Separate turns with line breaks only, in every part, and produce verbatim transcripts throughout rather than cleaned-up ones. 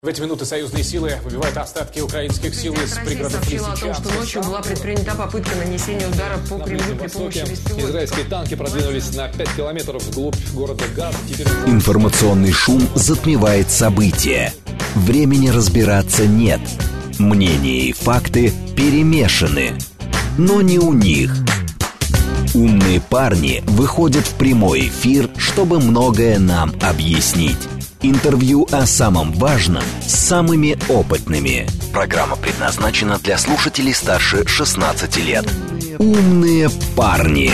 В эти минуты союзные силы выбивают остатки украинских сил из пригородов
сообщила о том, что ночью была предпринята попытка нанесения удара по Кремлю при помощи беспилотников.
Израильские танки продвинулись на пять километров вглубь города Газ. Теперь...
Информационный шум затмевает события. Времени разбираться нет. Мнения и факты перемешаны. Но не у них. Умные парни выходят в прямой эфир, чтобы многое нам объяснить. Интервью о самом важном с самыми опытными. Программа предназначена для слушателей старше шестнадцати лет. Умные парни.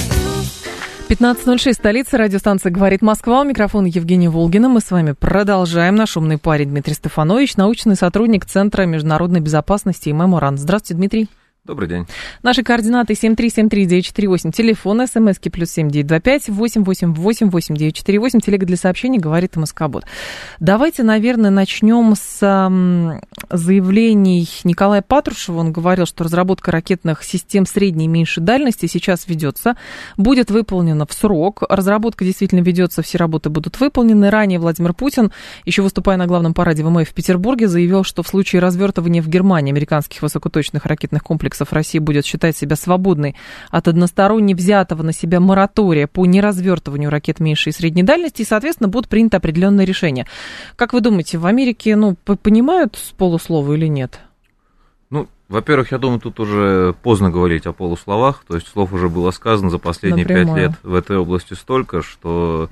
пятнадцать ноль шесть, столица, радиостанция «Говорит Москва». У микрофона Евгения Волгина. Мы с вами продолжаем. Наш умный парень Дмитрий Стефанович, научный сотрудник Центра международной безопасности и Меморант. Здравствуйте, Дмитрий.
Добрый день.
Наши координаты семь три семь три девять четыре восемь, телефон, смски плюс семь девять два пять восемь восемь восемь восемь девять четыре восемь, телега для сообщений, говорит МСК-бот. Давайте, наверное, начнем с м, заявлений Николая Патрушева. Он говорил, что разработка ракетных систем средней и меньшей дальности сейчас ведется, будет выполнена в срок. Разработка действительно ведется, все работы будут выполнены. Ранее Владимир Путин, еще выступая на главном параде ВМФ в Петербурге, заявил, что в случае развертывания в Германии американских высокоточных ракетных комплексов Россия будет считать себя свободной от односторонне взятого на себя моратория по неразвертыванию ракет меньшей и средней дальности, и, соответственно, будут приняты определенные решения. Как вы думаете, в Америке, ну, понимают с полуслова или нет?
Ну, во-первых, я думаю, тут уже поздно говорить о полусловах, то есть слов уже было сказано за последние пять лет в этой области столько, что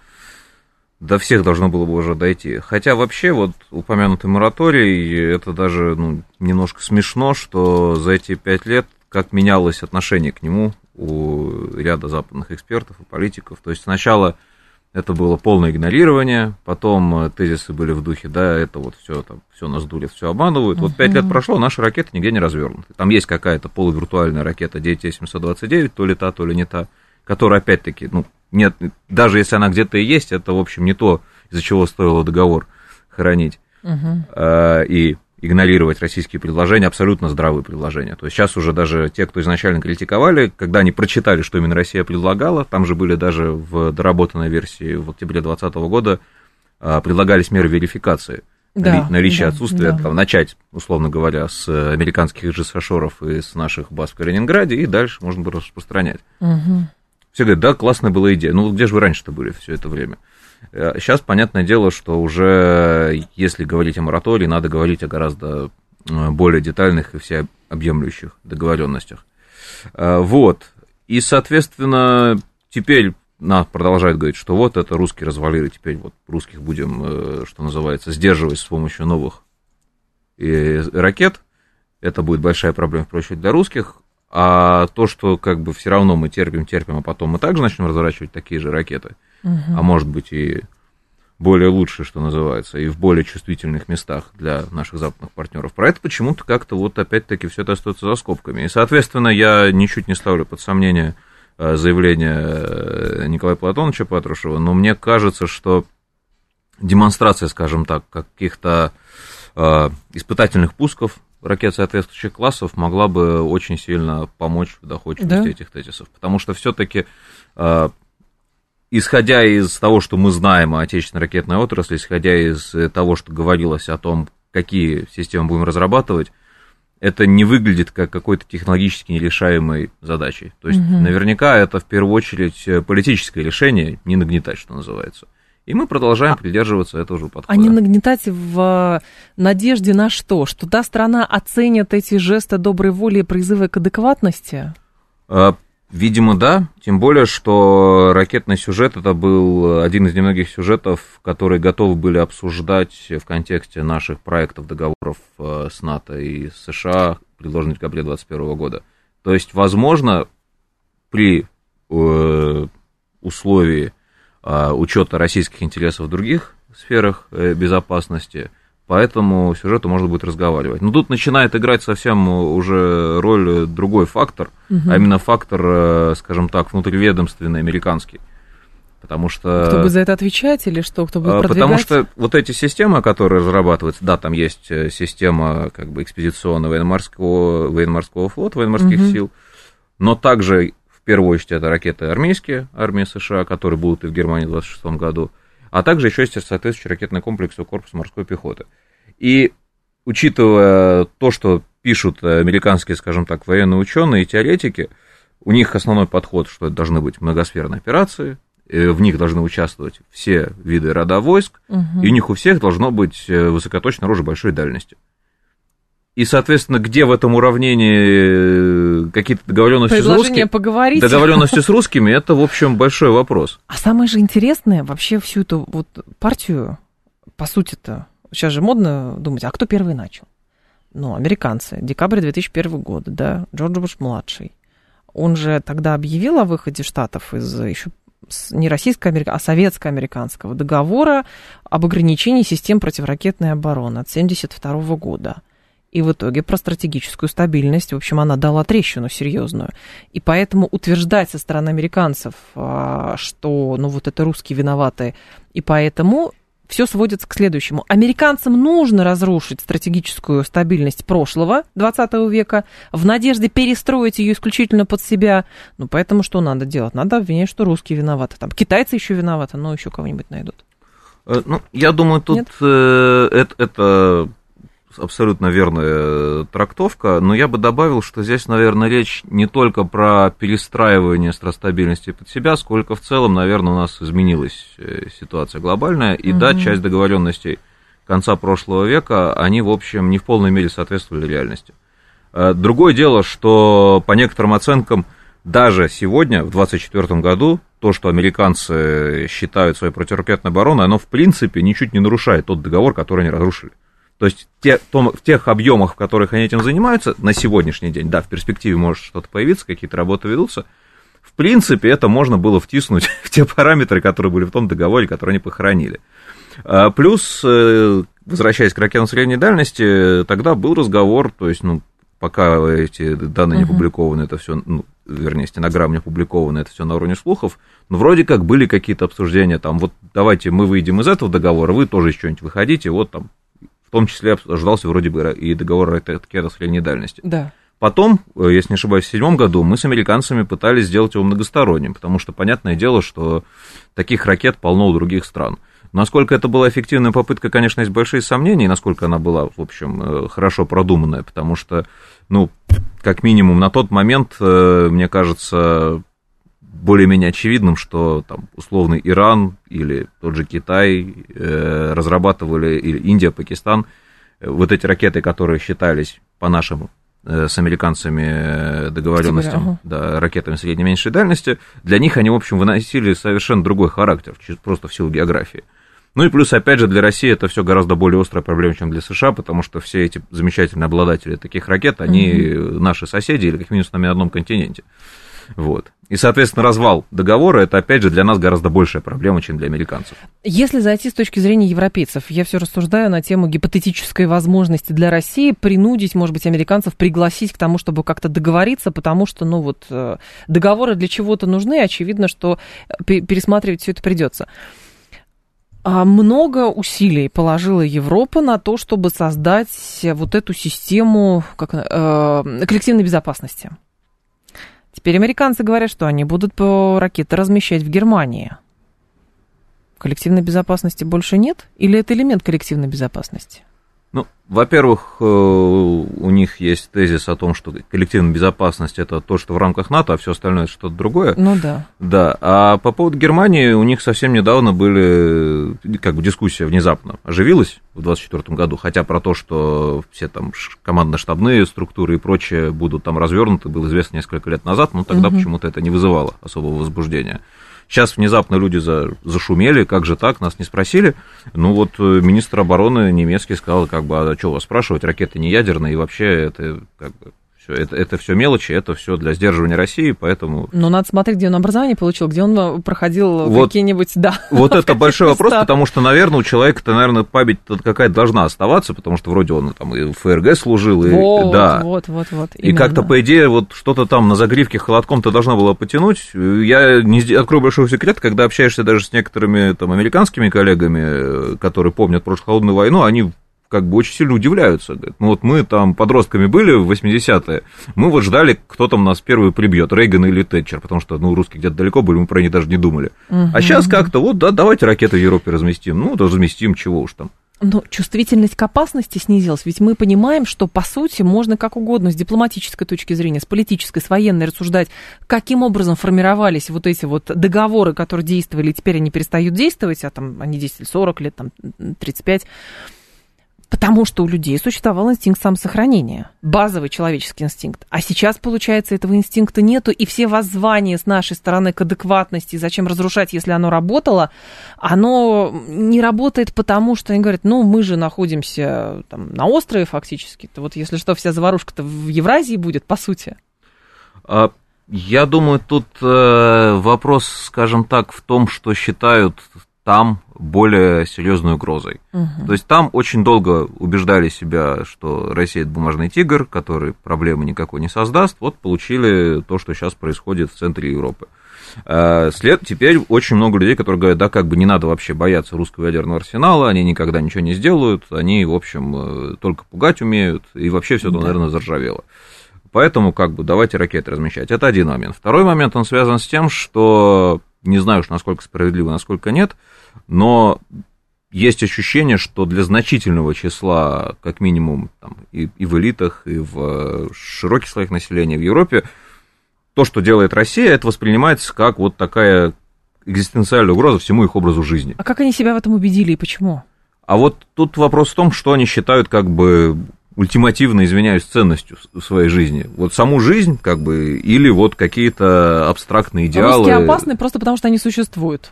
до всех должно было бы уже дойти. Хотя вообще вот упомянутый мораторий, это даже ну, немножко смешно, что за эти пять лет как менялось отношение к нему у ряда западных экспертов и политиков. То есть сначала это было полное игнорирование, потом тезисы были в духе, да, это вот все там, все нас дурят, все обманывают. Вот пять лет прошло, наши ракеты нигде не развернуты. Там есть какая-то полувиртуальная ракета ди ти семьсот двадцать девять, то ли та, то ли не та, которая опять-таки, ну, нет, даже если она где-то и есть, это, в общем, не то, из-за чего стоило договор хоронить uh-huh. э, и игнорировать российские предложения, абсолютно здравые предложения. То есть сейчас уже даже те, кто изначально критиковали, когда они прочитали, что именно Россия предлагала, там же были даже в доработанной версии в октябре двадцатого года э, предлагались меры верификации да, наличия, да, отсутствия, да. Там, начать, условно говоря, с американских джи-сошоров и с наших баз в Калининграде, и дальше можно было распространять. Uh-huh. Все говорят, да, классная была идея. Ну, где же вы раньше-то были все это время? Сейчас, понятное дело, что уже, если говорить о моратории, надо говорить о гораздо более детальных и всеобъемлющих договоренностях. Вот. И, соответственно, теперь нас продолжают говорить, что вот это русские развалили, теперь вот русских будем, что называется, сдерживать с помощью новых ракет. Это будет большая проблема, в первую очередь, для русских. А то, что как бы все равно мы терпим, терпим, а потом мы также начнем разворачивать такие же ракеты, uh-huh. а может быть и более лучшие, что называется, и в более чувствительных местах для наших западных партнеров. Про это почему-то как-то вот опять-таки все это остается за скобками. И, соответственно, я ничуть не ставлю под сомнение заявление Николая Платоновича Патрушева, но мне кажется, что демонстрация, скажем так, каких-то э, испытательных пусков ракет соответствующих классов могла бы очень сильно помочь в доходчивости да? этих тезисов. Потому что все-таки, э, исходя из того, что мы знаем о отечественной ракетной отрасли, исходя из того, что говорилось о том, какие системы будем разрабатывать, это не выглядит как какой-то технологически нерешаемой задачей. То есть, угу. наверняка, это в первую очередь политическое решение, не нагнетать, что называется. И мы продолжаем а, придерживаться этого же подхода.
А не нагнетать в надежде на что? Что та страна оценит эти жесты доброй воли и призывы к адекватности?
Видимо, да. Тем более, что ракетный сюжет, это был один из немногих сюжетов, которые готовы были обсуждать в контексте наших проектов, договоров с НАТО и США, предложенных в декабре двадцать первого года. То есть, возможно, при условии учета российских интересов в других сферах безопасности, по этому сюжету можно будет разговаривать. Но тут начинает играть совсем уже роль другой фактор, угу. а именно фактор, скажем так, внутриведомственный, американский. Потому что...
Кто будет за это отвечать или что, кто будет продвигать?
Потому что вот эти системы, которые разрабатываются, да, там есть система как бы экспедиционного военно-морского, военно-морского флота, военно-морских угу. сил, но также в первую очередь это ракеты армейские, армии США, которые будут и в Германии в двадцать шестом году, а также еще есть соответствующий ракетный комплекс у корпуса морской пехоты. И учитывая то, что пишут американские, скажем так, военные ученые и теоретики, у них основной подход, что это должны быть многосферные операции, в них должны участвовать все виды рода войск, угу. и у них у всех должно быть высокоточное оружие большой дальности. И, соответственно, где в этом уравнении какие-то договоренности с русскими,
поговорить.
договоренности с русскими, это, в общем, большой вопрос.
А самое же интересное, вообще всю эту вот партию, по сути-то, сейчас же модно думать, а кто первый начал? Ну, американцы, декабрь две тысячи первого года, да, Джордж Буш-младший. Он же тогда объявил о выходе Штатов из еще не российско-американского, а советско-американского договора об ограничении систем противоракетной обороны от семьдесят второго года. И в итоге про стратегическую стабильность, в общем, она дала трещину серьезную. И поэтому утверждать со стороны американцев, что, ну, вот это русские виноваты, и поэтому все сводится к следующему. Американцам нужно разрушить стратегическую стабильность прошлого, двадцатого века, в надежде перестроить ее исключительно под себя. Ну, поэтому что надо делать? Надо обвинять, что русские виноваты. Там китайцы еще виноваты, но еще кого-нибудь найдут.
Ну, я думаю, тут э, это... это... абсолютно верная трактовка, но я бы добавил, что здесь, наверное, речь не только про перестраивание стратстабильности под себя, сколько в целом, наверное, у нас изменилась ситуация глобальная, и угу. да, часть договоренностей конца прошлого века, они, в общем, не в полной мере соответствовали реальности. Другое дело, что по некоторым оценкам даже сегодня, в двадцать четвёртом году, то, что американцы считают своей противоракетной обороной, оно в принципе ничуть не нарушает тот договор, который они разрушили. То есть те, том, в тех объемах, в которых они этим занимаются, на сегодняшний день, да, в перспективе может что-то появиться, какие-то работы ведутся, в принципе, это можно было втиснуть в те параметры, которые были в том договоре, который они похоронили. Плюс, возвращаясь к ракетам средней дальности, тогда был разговор, то есть, ну, пока эти данные не опубликованы, это все, ну, вернее, стенограмма не опубликована, это все на уровне слухов, но вроде как были какие-то обсуждения, там, вот давайте мы выйдем из этого договора, вы тоже из чего-нибудь выходите, вот там, в том числе обсуждался вроде бы и договор ракет средней дальности. Да. Потом, если не ошибаюсь, в седьмом году мы с американцами пытались сделать его многосторонним, потому что, понятное дело, что таких ракет полно у других стран. Насколько это была эффективная попытка, конечно, есть большие сомнения, и насколько она была, в общем, хорошо продуманная, потому что, ну, как минимум на тот момент, мне кажется, более-менее очевидным, что там условный Иран или тот же Китай э, разрабатывали, или Индия, Пакистан, вот эти ракеты, которые считались по нашим э, с американцами договоренностям, ага. да, ракетами средней и меньшей дальности, для них они, в общем, выносили совершенно другой характер, просто в силу географии. Ну и плюс, опять же, для России это все гораздо более острая проблема, чем для США, потому что все эти замечательные обладатели таких ракет, они mm-hmm. наши соседи или как минимум с нами на одном континенте. Вот. И, соответственно, развал договора, это, опять же, для нас гораздо большая проблема, чем для американцев.
Если зайти с точки зрения европейцев, я все рассуждаю на тему гипотетической возможности для России принудить, может быть, американцев пригласить к тому, чтобы как-то договориться, потому что, ну вот, договоры для чего-то нужны, очевидно, что пересматривать все это придется. Много усилий положила Европа на то, чтобы создать вот эту систему как, э, коллективной безопасности. Теперь американцы говорят, что они будут ракеты размещать в Германии. Коллективной безопасности больше нет? Или это элемент коллективной безопасности?
Ну, во-первых, у них есть тезис о том, что коллективная безопасность – это то, что в рамках НАТО, а все остальное – это что-то другое.
Ну да.
Да, а по поводу Германии у них совсем недавно были, как бы дискуссия внезапно оживилась в двадцать четвёртом году, хотя про то, что все там командно-штабные структуры и прочее будут там развернуты, было известно несколько лет назад, но тогда угу. почему-то это не вызывало особого возбуждения. Сейчас внезапно люди за, зашумели, как же так, нас не спросили. Ну вот министр обороны немецкий сказал, как бы, а что вас спрашивать, ракеты не ядерные, и вообще это как бы все, это, это все мелочи, это все для сдерживания России, поэтому...
Ну, надо смотреть, где он образование получил, где он проходил
вот,
какие-нибудь, да.
Вот это большой вопрос, потому что, наверное, у человека-то, наверное, память какая-то должна оставаться, потому что вроде он там и в ФРГ служил, и...
Вот,
да.
вот, вот, вот.
И именно. Как-то, по идее, вот что-то там на загривке холодком-то должна была потянуть. Я не открою большой секрет, когда общаешься даже с некоторыми там американскими коллегами, которые помнят прошлую холодную войну, они... как бы очень сильно удивляются. Говорят, ну вот мы там подростками были в восьмидесятые, мы вот ждали, кто там нас первый прибьет, Рейган или Тэтчер, потому что, ну, русские где-то далеко были, мы про них даже не думали. Uh-huh. А сейчас как-то, вот, да, давайте ракеты в Европе разместим. Ну, да, разместим, чего уж там.
Но чувствительность к опасности снизилась, ведь мы понимаем, что, по сути, можно как угодно с дипломатической точки зрения, с политической, с военной рассуждать, каким образом формировались вот эти вот договоры, которые действовали, и теперь они перестают действовать, а там они действовали сорок лет, там тридцать пять. Потому что у людей существовал инстинкт самосохранения, базовый человеческий инстинкт. А сейчас, получается, этого инстинкта нету, и все воззвания с нашей стороны к адекватности, зачем разрушать, если оно работало, оно не работает потому, что они говорят, ну, мы же находимся там, на острове фактически, то вот если что, вся заварушка-то в Евразии будет, по сути.
Я думаю, тут вопрос, скажем так, в том, что считают там более серьезной угрозой. Uh-huh. То есть там очень долго убеждали себя, что Россия – это бумажный тигр, который проблемы никакой не создаст. Вот получили то, что сейчас происходит в центре Европы. След... Теперь очень много людей, которые говорят, да, как бы не надо вообще бояться русского ядерного арсенала, они никогда ничего не сделают, они, в общем, только пугать умеют, и вообще все это, да. наверное, заржавело. Поэтому, как бы, давайте ракеты размещать. Это один момент. Второй момент, он связан с тем, что, не знаю уж, насколько справедливо, насколько нет, но есть ощущение, что для значительного числа, как минимум, там, и, и в элитах, и в широких слоях населения в Европе, то, что делает Россия, это воспринимается как вот такая экзистенциальная угроза всему их образу жизни. А
как они себя в этом убедили и почему?
А вот тут вопрос в том, что они считают как бы ультимативно, извиняюсь, ценностью в своей жизни. Вот саму жизнь, как бы, или вот какие-то абстрактные идеалы.
Русские опасны просто потому, что они существуют.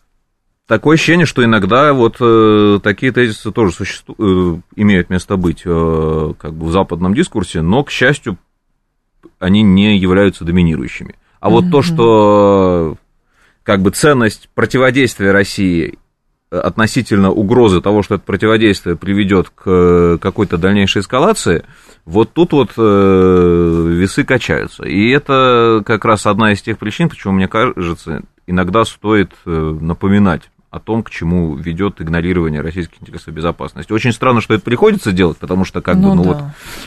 Такое ощущение, что иногда вот э, такие тезисы тоже существу... э, имеют место быть э, как бы в западном дискурсе, но, к счастью, они не являются доминирующими. А mm-hmm. вот то, что как бы ценность противодействия России относительно угрозы того, что это противодействие приведет к какой-то дальнейшей эскалации, вот тут вот э, весы качаются. И это как раз одна из тех причин, почему, мне кажется, иногда стоит напоминать о том, к чему ведет игнорирование российских интересов безопасности. Очень странно, что это приходится делать, потому что как ну, бы, ну да. вот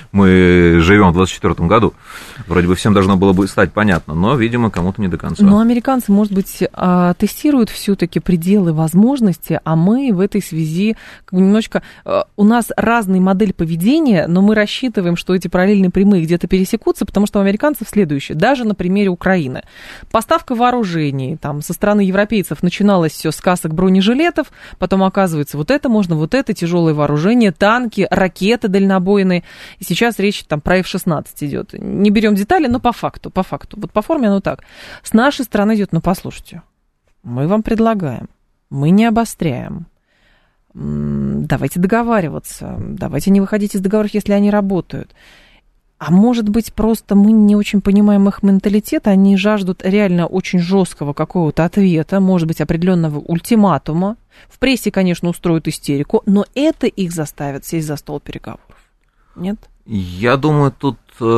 мы живем в двадцать четвёртом году, вроде бы всем должно было бы стать понятно, но, видимо, кому-то не до конца.
Но американцы, может быть, тестируют все-таки пределы возможностей, а мы в этой связи как бы немножечко... У нас разная модель поведения, но мы рассчитываем, что эти параллельные прямые где-то пересекутся, потому что у американцев следующее, даже на примере Украины. Поставка вооружений, там, со стороны европейцев начиналось все с касок бронежилетов, потом оказывается вот это можно, вот это, тяжелое вооружение, танки, ракеты дальнобойные. И сейчас речь там про эф шестнадцать идет. Не берем детали, но по факту, по факту. Вот по форме оно так. С нашей стороны идет, ну послушайте, мы вам предлагаем, мы не обостряем. Давайте договариваться, давайте не выходить из договоров, если они работают. А может быть, просто мы не очень понимаем их менталитет, они жаждут реально очень жесткого какого-то ответа, может быть, определенного ультиматума. В прессе, конечно, устроят истерику, но это их заставит сесть за стол переговоров. Нет?
Я думаю, тут,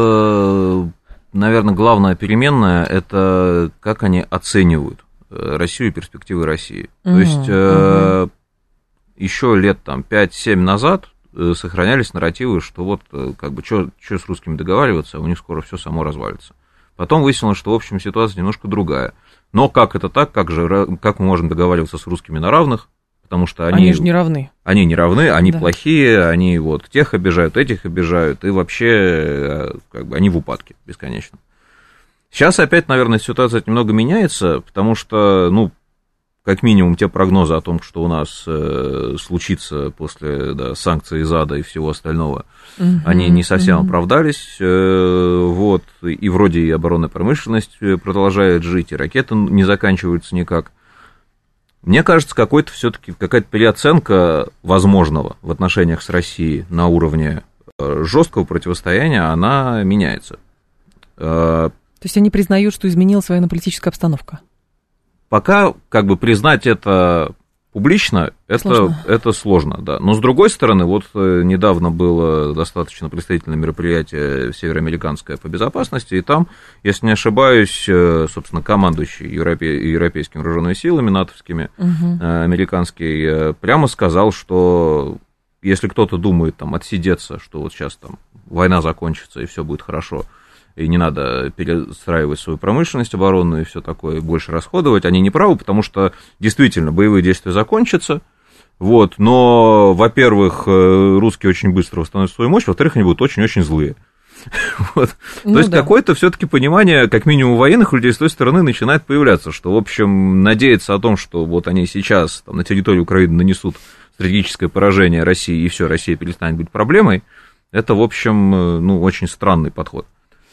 наверное, главная переменная – это как они оценивают Россию и перспективы России. Угу, То есть угу. еще лет там, пять-семь назад сохранялись нарративы, что вот как бы что с русскими договариваться, у них скоро все само развалится. Потом выяснилось, что в общем ситуация немножко другая. Но как это так, как же, как мы можем договариваться с русскими на равных, потому что они...
Они же не равны.
Они не равны, они
да.
плохие, они вот тех обижают, этих обижают, и вообще как бы они в упадке бесконечно. Сейчас опять, наверное, ситуация немного меняется, потому что, ну, как минимум, те прогнозы о том, что у нас э, случится после да, санкций из ада и всего остального, uh-huh, они не совсем uh-huh. оправдались. Э, вот, и вроде и оборонная промышленность продолжает жить, и ракеты не заканчиваются никак. Мне кажется, какой-то все-таки какая-то переоценка возможного в отношениях с Россией на уровне жесткого противостояния, она меняется.
То есть они признают, что изменилась военно-политическая обстановка?
Пока как бы признать это публично, это сложно. это сложно, да. Но с другой стороны, вот недавно было достаточно представительное мероприятие североамериканское по безопасности, и там, если не ошибаюсь, собственно, командующий европе... европейскими вооруженными силами, натовскими, угу. американский, прямо сказал, что если кто-то думает там отсидеться, что вот сейчас там война закончится и все будет хорошо, и не надо перестраивать свою промышленность оборонную и все такое, больше расходовать, они не правы, потому что действительно боевые действия закончатся, Вот, но, во-первых, русские очень быстро восстановят свою мощь, во-вторых, они будут очень-очень злые. Вот. Ну, то есть да. Какое-то все-таки понимание, как минимум у военных людей с той стороны начинает появляться, что, в общем, надеяться о том, что вот они сейчас там, на территории Украины нанесут стратегическое поражение России, и все, Россия перестанет быть проблемой, это, в общем, ну, очень странный подход.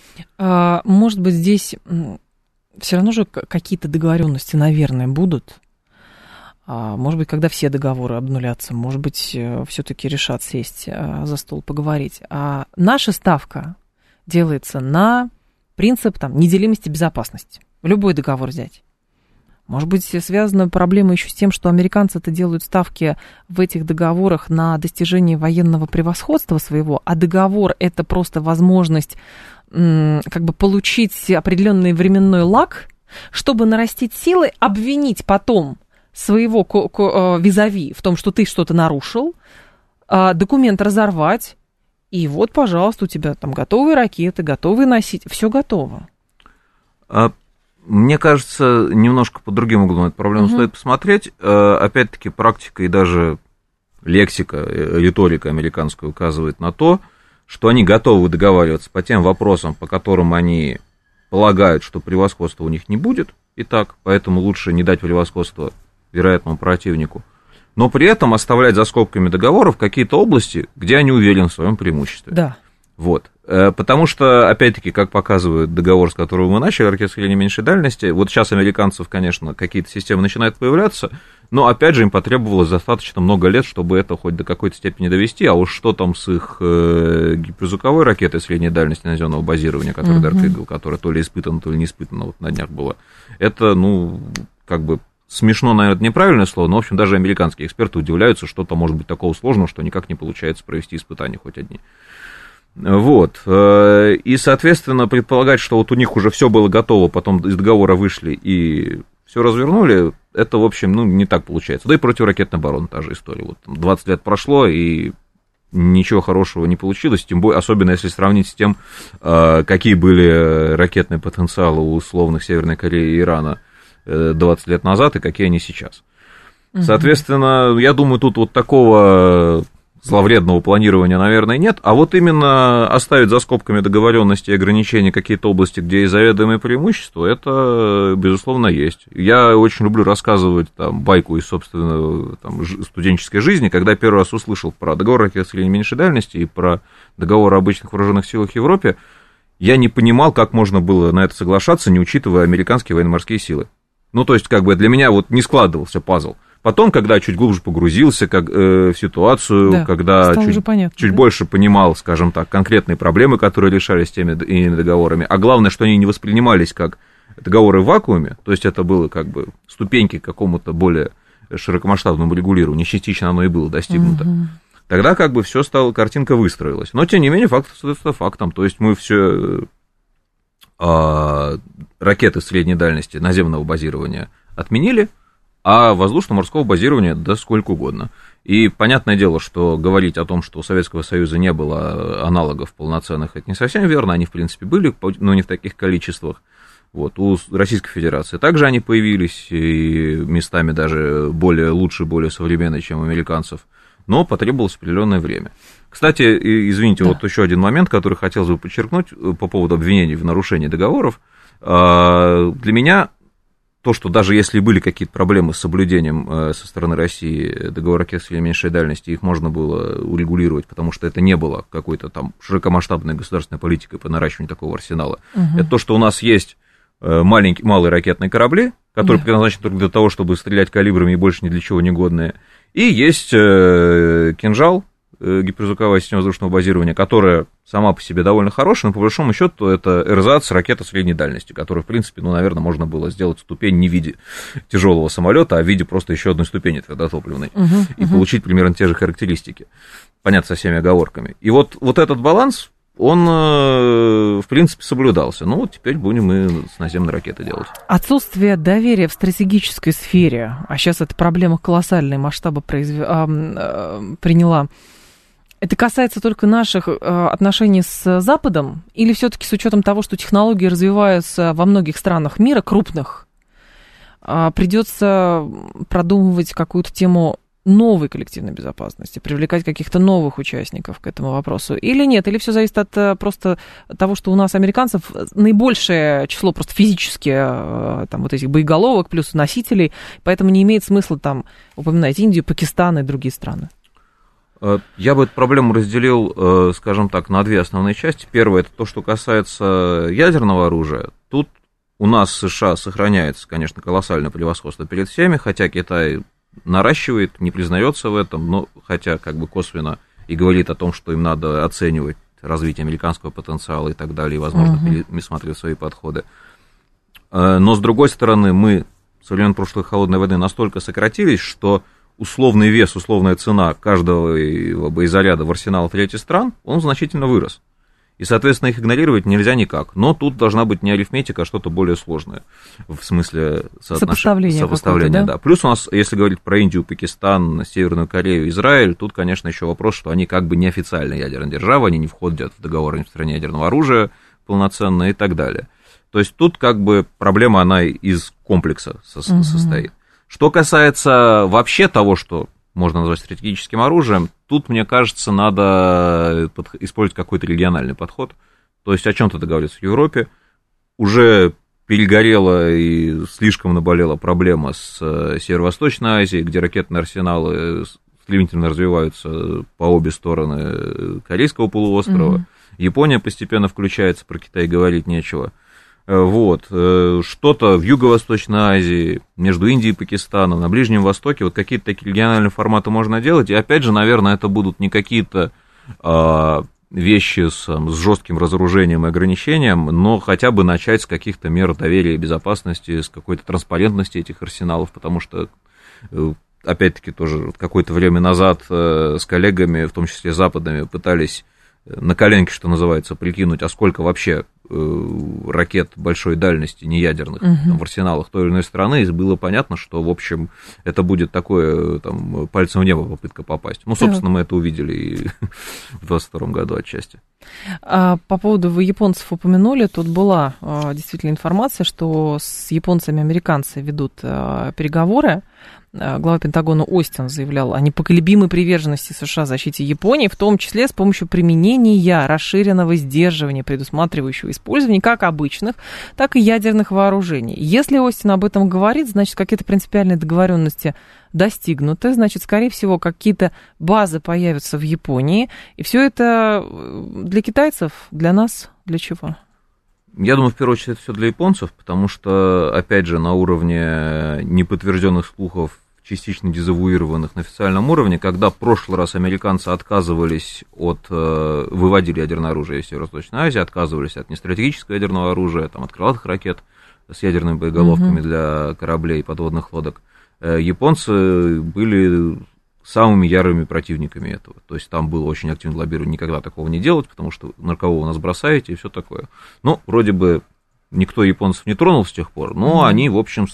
А, может быть, здесь все равно же какие-то договоренности, наверное, будут. А, может быть, когда все договоры обнулятся, может быть, все-таки решат сесть за стол, поговорить. А наша ставка делается на принцип там, неделимости безопасности. Любой договор взять. Может быть, связана проблема еще с тем, что американцы-то делают ставки в этих договорах на достижение военного превосходства своего, а договор – это просто возможность м, как бы получить определенный временной лаг, чтобы нарастить силы, обвинить потом своего ко- ко- визави в том, что ты что-то нарушил, документ разорвать, и вот, пожалуйста, у тебя там готовые ракеты, готовые носить, все готово.
А, мне кажется, немножко под другим углом эту проблему угу. стоит посмотреть. А, опять-таки, практика и даже лексика, риторика американская указывает на то, что они готовы договариваться по тем вопросам, по которым они полагают, что превосходства у них не будет, и так, поэтому лучше не дать превосходства вероятному противнику, но при этом оставлять за скобками договоров какие-то области, где они уверены в своем преимуществе.
Да.
Вот. Потому что, опять-таки, как показывает договор, с которого мы начали, ракеты средней и меньшей дальности, вот сейчас американцев, конечно, какие-то системы начинают появляться, но, опять же, им потребовалось достаточно много лет, чтобы это хоть до какой-то степени довести, а уж что там с их э, гиперзвуковой ракетой средней дальности наземного базирования, которая uh-huh. Dark Eagle, которая то ли испытана, то ли не испытана, вот на днях была, это, ну, как бы смешно, наверное, неправильное слово, но, в общем, даже американские эксперты удивляются, что там может быть такого сложного, что никак не получается провести испытания хоть одни. Вот. И, соответственно, предполагать, что вот у них уже все было готово, потом из договора вышли и все развернули, это, в общем, ну, не так получается. Да и противоракетная оборона та же история. Вот двадцать лет прошло, и ничего хорошего не получилось, тем более, особенно если сравнить с тем, какие были ракетные потенциалы у условных Северной Кореи и Ирана двадцать лет назад и какие они сейчас. Угу. Соответственно, я думаю, тут вот такого зловредного планирования, наверное, нет, а вот именно оставить за скобками договоренности и ограничения какие-то области, где есть заведомые преимущества, это, безусловно, есть. Я очень люблю рассказывать там, байку из, собственно, там, студенческой жизни, когда первый раз услышал про договор ракет средней и меньшей дальности и про договор о обычных вооруженных силах в Европе, я не понимал, как можно было на это соглашаться, не учитывая американские военно-морские силы. Ну, то есть, как бы для меня вот не складывался пазл. Потом, когда чуть глубже погрузился как, э, в ситуацию,
да,
когда чуть, понятно, чуть да? больше понимал, скажем так, конкретные проблемы, которые решались теми иными договорами, а главное, что они не воспринимались как договоры в вакууме, то есть это было как бы ступеньки к какому-то более широкомасштабному регулированию, частично оно и было достигнуто. Угу. Тогда как бы все стало, картинка выстроилась. Но, тем не менее, факт остается фактом. То есть мы все э, ракеты средней дальности наземного базирования отменили, а воздушно-морского базирования да сколько угодно. И понятное дело, что говорить о том, что у Советского Союза не было аналогов полноценных, это не совсем верно. Они, в принципе, были, но не в таких количествах. Вот. У Российской Федерации также они появились, и местами даже более лучше, более современные, чем у американцев. Но потребовалось определенное время. Кстати, извините, да. вот еще один момент, который хотелось бы подчеркнуть по поводу обвинений в нарушении договоров. Для меня то, что даже если были какие-то проблемы с соблюдением со стороны России договора ракет средней и меньшей дальности, их можно было урегулировать, потому что это не было какой-то там широкомасштабной государственной политикой по наращиванию такого арсенала. Угу. Это то, что у нас есть маленькие, малые ракетные корабли, которые да. предназначены только для того, чтобы стрелять калибрами и больше ни для чего не годные. И есть «Кинжал», гиперзвуковая система воздушного базирования, которая сама по себе довольно хорошая, но по большому счету это эрзац ракета средней дальности, которую, в принципе, ну, наверное, можно было сделать ступень не в виде тяжелого самолета, а в виде просто еще одной ступени твердотопливной, uh-huh, и uh-huh. получить примерно те же характеристики. Понятно, со всеми оговорками. И вот, вот этот баланс, он, в принципе, соблюдался. Ну, вот теперь будем мы с наземной ракеты делать.
Отсутствие доверия в стратегической сфере, а сейчас эта проблема колоссальные масштабы произв... а, а, приняла. Это касается только наших отношений с Западом или все-таки с учетом того, что технологии развиваются во многих странах мира, крупных, придется продумывать какую-то тему новой коллективной безопасности, привлекать каких-то новых участников к этому вопросу? Или нет? Или все зависит от просто того, что у нас американцев наибольшее число просто физически там, вот этих боеголовок плюс носителей, поэтому не имеет смысла там упоминать Индию, Пакистан и другие страны?
Я бы эту проблему разделил, скажем так, на две основные части. Первое, это то, что касается ядерного оружия. Тут у нас США сохраняется, конечно, колоссальное превосходство перед всеми, хотя Китай наращивает, не признается в этом, но хотя как бы косвенно и говорит о том, что им надо оценивать развитие американского потенциала и так далее, и, возможно, uh-huh. пересмотреть свои подходы. Но, с другой стороны, мы со времен прошлой холодной войны настолько сократились, что условный вес, условная цена каждого боезаряда в арсеналах третьих стран, он значительно вырос. И, соответственно, их игнорировать нельзя никак. Но тут должна быть не арифметика, а что-то более сложное. В смысле
сопоставления.
Сопоставления, да? Да. Плюс у нас, если говорить про Индию, Пакистан, Северную Корею, Израиль, тут, конечно, еще вопрос, что они как бы неофициальная ядерная держава, они не входят в договор о нераспространении ядерного оружия полноценно и так далее. То есть тут как бы проблема, она из комплекса со- угу. состоит. Что касается вообще того, что можно назвать стратегическим оружием, тут, мне кажется, надо использовать какой-то региональный подход. То есть о чем-то договориться в Европе. Уже перегорела и слишком наболела проблема с Северо-Восточной Азией, где ракетные арсеналы стремительно развиваются по обе стороны Корейского полуострова. Mm-hmm. Япония постепенно включается, про Китай говорить нечего. Вот, что-то в Юго-Восточной Азии, между Индией и Пакистаном, на Ближнем Востоке, вот какие-то такие региональные форматы можно делать, и опять же, наверное, это будут не какие-то а, вещи с, с жестким разоружением и ограничением, но хотя бы начать с каких-то мер доверия и безопасности, с какой-то транспарентности этих арсеналов, потому что, опять-таки, тоже какое-то время назад с коллегами, в том числе западными, пытались на коленке, что называется, прикинуть, а сколько вообще ракет большой дальности, неядерных, uh-huh. там, в арсеналах той или иной страны, и было понятно, что, в общем, это будет такое, там, пальцем в небо попытка попасть. Ну, собственно, uh-huh. мы это увидели и в двадцать втором году отчасти.
А по поводу, вы японцев упомянули, тут была действительно информация, что с японцами американцы ведут переговоры. Глава Пентагона Остин заявлял о непоколебимой приверженности США защите Японии, в том числе с помощью применения расширенного сдерживания, предусматривающего использование как обычных, так и ядерных вооружений. Если Остин об этом говорит, значит, какие-то принципиальные договоренности достигнуты, значит, скорее всего, какие-то базы появятся в Японии, и все это для китайцев, для нас, для чего?
Я думаю, в первую очередь, это все для японцев, потому что, опять же, на уровне неподтвержденных слухов, частично дезавуированных на официальном уровне, когда в прошлый раз американцы отказывались от, выводили ядерное оружие из Северо-Восточной Азии, отказывались от нестратегического ядерного оружия, там, от крылатых ракет с ядерными боеголовками mm-hmm. для кораблей и подводных лодок, японцы были самыми ярыми противниками этого. То есть там было очень активно лоббирование никогда такого не делать, потому что на кого вы нас бросаете и все такое. Ну, вроде бы никто японцев не тронул с тех пор, но mm-hmm. они, в общем,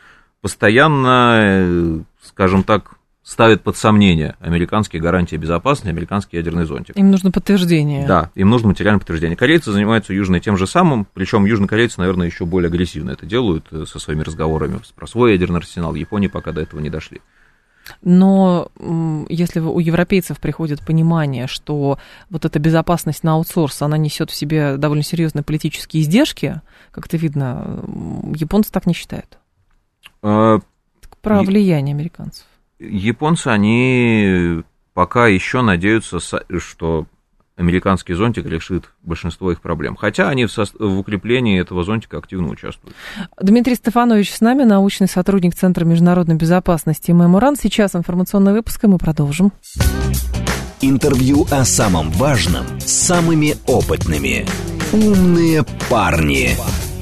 постоянно, скажем так, ставят под сомнение американские гарантии безопасности, американский ядерный зонтик.
Им нужно подтверждение.
Да, им нужно материальное подтверждение. Корейцы занимаются южной тем же самым, причем южнокорейцы, наверное, еще более агрессивно это делают со своими разговорами про свой ядерный арсенал. В Японии пока до этого не дошли.
Но если у европейцев приходит понимание, что вот эта безопасность на аутсорс, она несет в себе довольно серьезные политические издержки, как-то видно, японцы так не считают. А, про влияние американцев.
Японцы, они пока еще надеются, что американский зонтик решит большинство их проблем. Хотя они в, со... в укреплении этого зонтика активно участвуют.
Дмитрий Стефанович с нами, научный сотрудник Центра международной безопасности «Меморан». Сейчас информационный выпуск, и мы продолжим.
Интервью о самом важном с самыми опытными. Умные парни.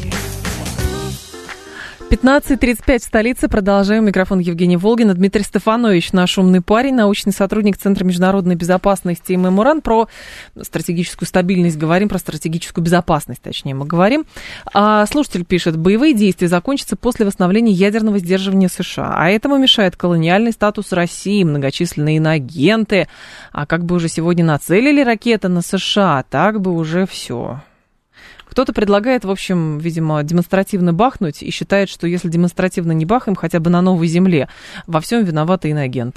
пятнадцать тридцать пять в столице. Продолжаем. Микрофон Евгений Волгина. Дмитрий Стефанович, наш умный парень, научный сотрудник Центра международной безопасности «Меморан». Про стратегическую стабильность говорим, про стратегическую безопасность, точнее, мы говорим. А слушатель пишет: боевые действия закончатся после восстановления ядерного сдерживания США. А этому мешает колониальный статус России, многочисленные иноагенты. А как бы уже сегодня нацелили ракеты на США, так бы уже все. Кто-то предлагает, в общем, видимо, демонстративно бахнуть и считает, что если демонстративно не бахаем, хотя бы на новой земле, во всем виноваты иноагенты.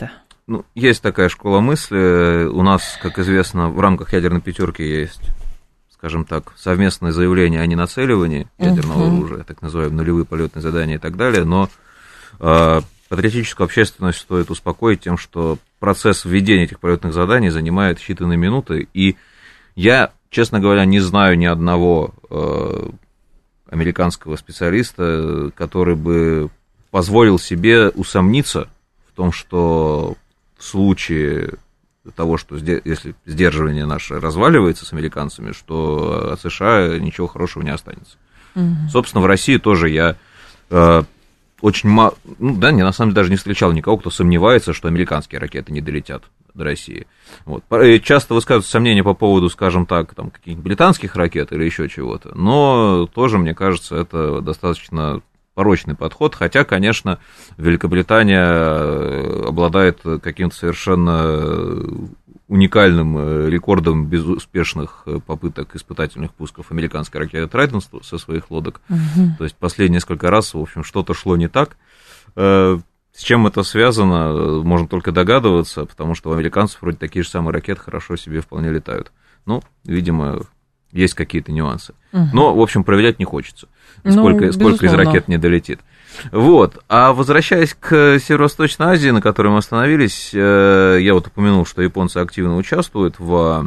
Ну, есть такая школа мысли. У нас, как известно, в рамках ядерной пятерки есть, скажем так, совместное заявление о ненацеливании ядерного uh-huh. оружия, так называемые нулевые полетные задания и так далее, но э, патриотическую общественность стоит успокоить тем, что процесс введения этих полетных заданий занимает считанные минуты, и я, честно говоря, не знаю ни одного э, американского специалиста, который бы позволил себе усомниться в том, что в случае того, что если сдерживание наше разваливается с американцами, что от США ничего хорошего не останется. Угу. Собственно, в России тоже я э, очень мало, ну да, не, на самом деле даже не встречал никого, кто сомневается, что американские ракеты не долетят до России. Вот. Часто высказываются сомнения по поводу, скажем так, там, каких-нибудь британских ракет или еще чего-то, но тоже, мне кажется, это достаточно порочный подход, хотя, конечно, Великобритания обладает каким-то совершенно уникальным рекордом безуспешных попыток испытательных пусков американской ракеты Трайтон со своих лодок. Угу. То есть последние несколько раз, в общем, что-то шло не так. С чем это связано, можно только догадываться, потому что у американцев вроде такие же самые ракеты хорошо себе вполне летают. Ну, видимо, есть какие-то нюансы. Угу. Но, в общем, проверять не хочется, сколько, ну, сколько из ракет не долетит. Вот. А возвращаясь к Северо-Восточной Азии, на которой мы остановились, я вот упомянул, что японцы активно участвуют в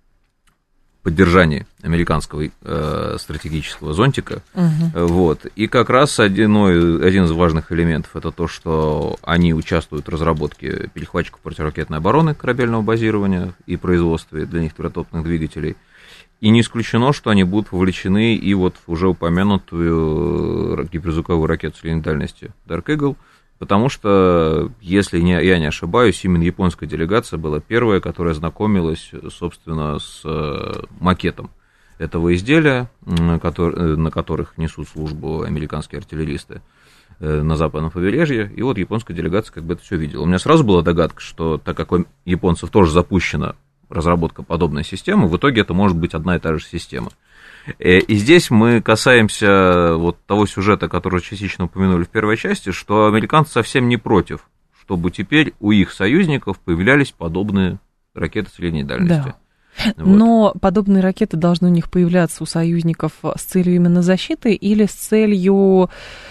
поддержании американского стратегического зонтика. Угу. Вот. И как раз один, один из важных элементов — это то, что они участвуют в разработке перехватчиков противоракетной обороны корабельного базирования и производстве для них твердотопных двигателей. И не исключено, что они будут вовлечены и вот в уже упомянутую гиперзвуковую ракету средней дальности Dark Eagle, потому что, если не, я не ошибаюсь, именно японская делегация была первая, которая знакомилась, собственно, с макетом этого изделия, который, на которых несут службу американские артиллеристы на западном побережье, и вот японская делегация как бы это все видела. У меня сразу была догадка, что так как у японцев тоже запущена разработка подобной системы, в итоге это может быть одна и та же система. И здесь мы касаемся вот того сюжета, который частично упомянули в первой части, что американцы совсем не против, чтобы теперь у их союзников появлялись подобные ракеты средней дальности.
Да. Вот. Но подобные ракеты должны у них появляться у союзников с целью именно защиты или с целью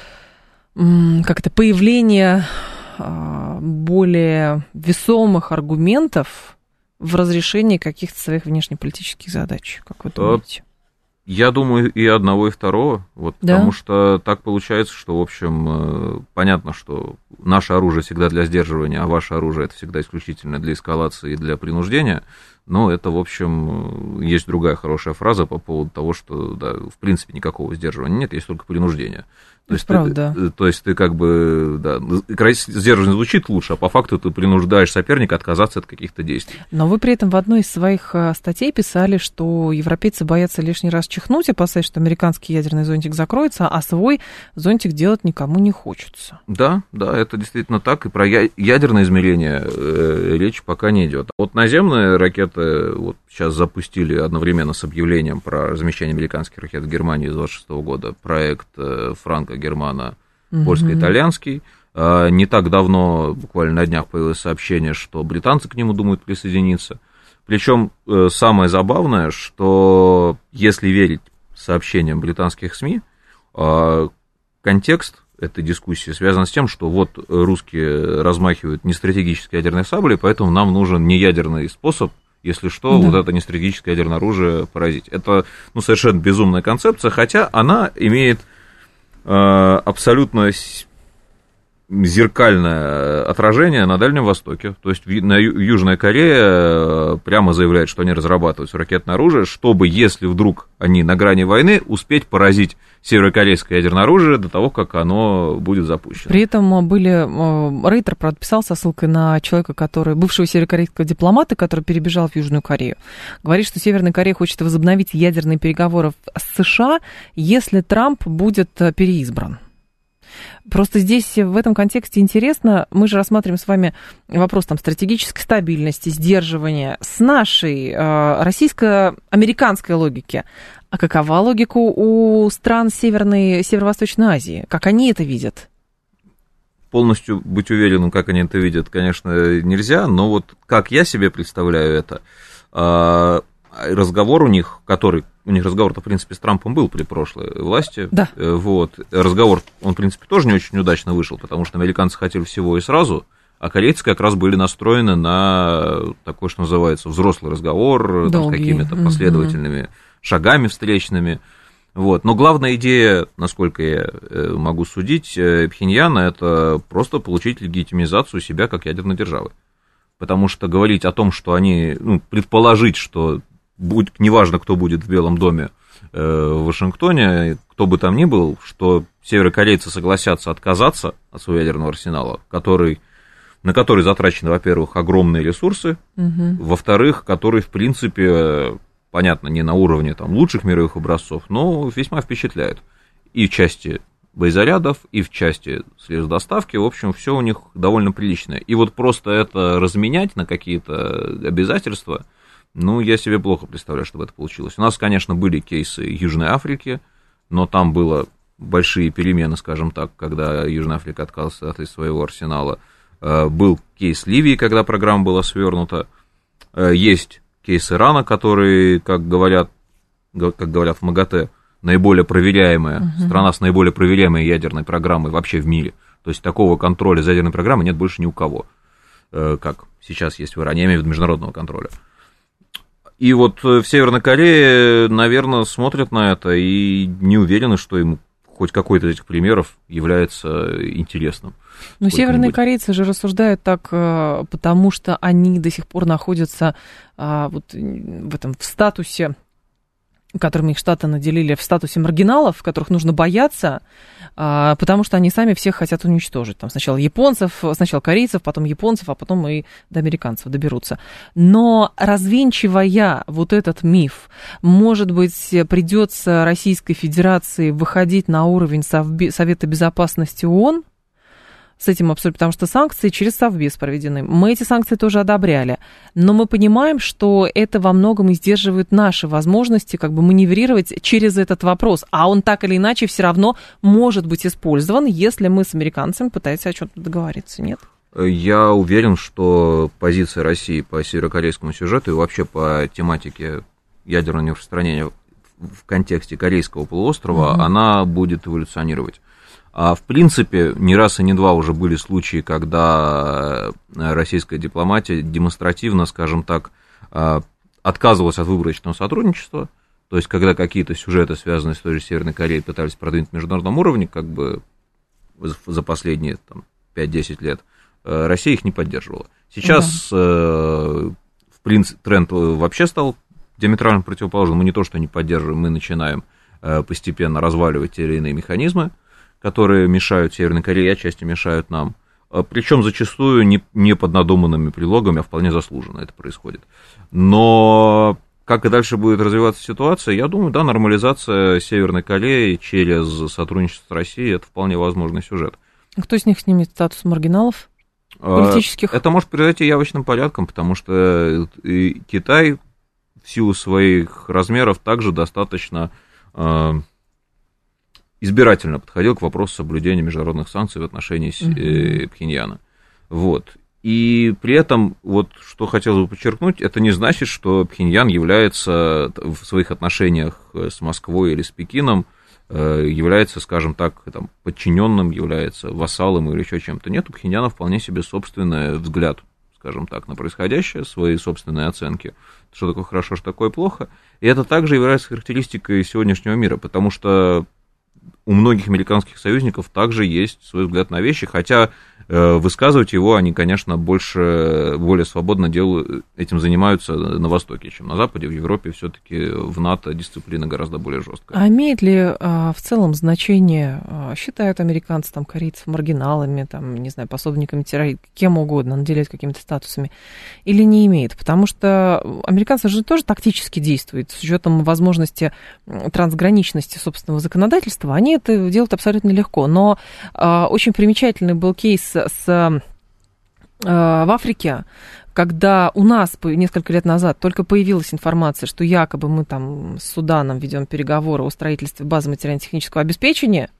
как это, появления более весомых аргументов в разрешении каких-то своих внешнеполитических задач, как вы думаете?
Я думаю, и одного, и второго, вот, да? Потому что так получается, что, в общем, понятно, что наше оружие всегда для сдерживания, а ваше оружие это всегда исключительно для эскалации и для принуждения, но это, в общем, есть другая хорошая фраза по поводу того, что, да, в принципе, никакого сдерживания нет, есть только принуждение. То есть,
правда.
Ты, то есть ты как бы, да, сдерживание звучит лучше, а по факту ты принуждаешь соперника отказаться от каких-то действий.
Но вы при этом в одной из своих статей писали, что европейцы боятся лишний раз чихнуть, опасаясь, что американский ядерный зонтик закроется, а свой зонтик делать никому не хочется.
Да, да, это действительно так, и про ядерное измерение э, речь пока не идет. Вот наземные ракеты вот сейчас запустили одновременно с объявлением про размещение американских ракет в Германии с двадцать шестого года проект франко-германо польско-итальянский. Uh-huh. Не так давно, буквально на днях, появилось сообщение, что британцы к нему думают присоединиться. Причем самое забавное, что если верить сообщениям британских СМИ, контекст этой дискуссии связан с тем, что вот русские размахивают нестратегической ядерной саблей, поэтому нам нужен не ядерный способ, если что, да. вот это нестратегическое ядерное оружие поразить. Это, ну, совершенно безумная концепция, хотя она имеет э, абсолютно зеркальное отражение на Дальнем Востоке. То есть на Южная Корея прямо заявляет, что они разрабатывают ракетное оружие, чтобы, если вдруг они на грани войны, успеть поразить северокорейское ядерное оружие до того, как оно будет запущено.
При этом были... Рейтер подписал со ссылкой на человека, который... бывшего северокорейского дипломата, который перебежал в Южную Корею. Говорит, что Северная Корея хочет возобновить ядерные переговоры с США, если Трамп будет переизбран. Просто здесь в этом контексте интересно, мы же рассматриваем с вами вопрос там, стратегической стабильности, сдерживания с нашей э, российско-американской логики. А какова логика у стран Северной, Северо-Восточной Азии? Как они это видят?
полностью быть уверенным, как они это видят, конечно, нельзя, но вот как я себе представляю это, разговор у них, который, у них разговор-то, в принципе, с Трампом был при прошлой власти,
да.
Вот, разговор, он, в принципе, тоже не очень удачно вышел, потому что американцы хотели всего и сразу, а корейцы как раз были настроены на такой, что называется, взрослый разговор, там, с какими-то последовательными угу. шагами встречными. Вот. Но главная идея, насколько я могу судить, Пхеньяна, это просто получить легитимизацию себя как ядерной державы. Потому что говорить о том, что они, ну, предположить, что будь, неважно, кто будет в Белом доме э, в Вашингтоне, кто бы там ни был, что северокорейцы согласятся отказаться от своего ядерного арсенала, который, на который затрачены, во-первых, огромные ресурсы, угу. во-вторых, который, в принципе, понятно, не на уровне там, лучших мировых образцов, но весьма впечатляет. И в части боезарядов, и в части средств доставки, в общем, все у них довольно приличное. И вот просто это разменять на какие-то обязательства, ну, я себе плохо представляю, чтобы это получилось. У нас, конечно, были кейсы Южной Африки, но там было большие перемены, скажем так, когда Южная Африка отказалась от своего арсенала. Был кейс Ливии, когда программа была свернута. Есть кейс Ирана, который, как говорят, как говорят в МАГАТЭ, наиболее проверяемая, uh-huh. страна с наиболее проверяемой ядерной программой вообще в мире. То есть такого контроля за ядерной программой нет больше ни у кого, как сейчас есть в Иране, я имею в виду международного контроля. И вот в Северной Корее, наверное, смотрят на это и не уверены, что им хоть какой-то из этих примеров является интересным.
Но северные корейцы же рассуждают так, потому что они до сих пор находятся вот в этом в статусе, которыми их Штаты наделили, в статусе маргиналов, которых нужно бояться, потому что они сами всех хотят уничтожить. Там сначала японцев, сначала корейцев, потом японцев, а потом и до американцев доберутся. Но развенчивая вот этот миф, может быть, придется Российской Федерации выходить на уровень Совета Безопасности ООН, с этим абсолютно, потому что санкции через Совбез проведены. Мы эти санкции тоже одобряли, но мы понимаем, что это во многом и сдерживает наши возможности как бы маневрировать через этот вопрос, а он так или иначе все равно может быть использован, если мы с американцами пытаемся о чем-то договориться, нет?
Я уверен, что позиция России по северокорейскому сюжету и вообще по тематике ядерного нераспространения в контексте Корейского полуострова, угу. она будет эволюционировать. А в принципе, не раз и не два уже были случаи, когда российская дипломатия демонстративно, скажем так, отказывалась от выборочного сотрудничества, то есть когда какие-то сюжеты, связанные с той же Северной Кореей, пытались продвинуть на международном уровне, как бы за последние там, пять-десять лет, Россия их не поддерживала. Сейчас да. в принципе, тренд вообще стал диаметрально противоположным. Мы не то, что не поддерживаем, мы начинаем постепенно разваливать те или иные механизмы, которые мешают Северной Корее, отчасти мешают нам. Причем зачастую не, не под надуманными предлогами, а вполне заслуженно это происходит. Но как и дальше будет развиваться ситуация, я думаю, да, нормализация Северной Кореи через сотрудничество с Россией – это вполне возможный сюжет.
Кто из них снимет статус маргиналов политических?
Это может произойти явочным порядком, потому что Китай в силу своих размеров также достаточно избирательно подходил к вопросу соблюдения международных санкций в отношении uh-huh. Пхеньяна. Вот. И при этом, вот что хотелось бы подчеркнуть, это не значит, что Пхеньян является в своих отношениях с Москвой или с Пекином, является, скажем так, там, подчиненным, является вассалом или еще чем-то. Нет, у Пхеньяна вполне себе собственный взгляд, скажем так, на происходящее, свои собственные оценки, что такое хорошо, что такое плохо. И это также является характеристикой сегодняшнего мира, потому что у многих американских союзников также есть свой взгляд на вещи, хотя э, высказывать его они, конечно, больше, более свободно делают, этим занимаются на Востоке, чем на Западе. В Европе все-таки в НАТО дисциплина гораздо более жесткая.
А имеет ли а, в целом значение, а, считают американцы там, корейцев маргиналами, там, не знаю, пособниками террористов, кем угодно, наделяют какими-то статусами, или не имеет? Потому что американцы же тоже тактически действуют, с учетом возможности трансграничности собственного законодательства, они это делают абсолютно легко. Но э, очень примечательный был кейс с, э, в Африке, когда у нас несколько лет назад только появилась информация, что якобы мы там с Суданом ведем переговоры о строительстве базы материально-технического обеспечения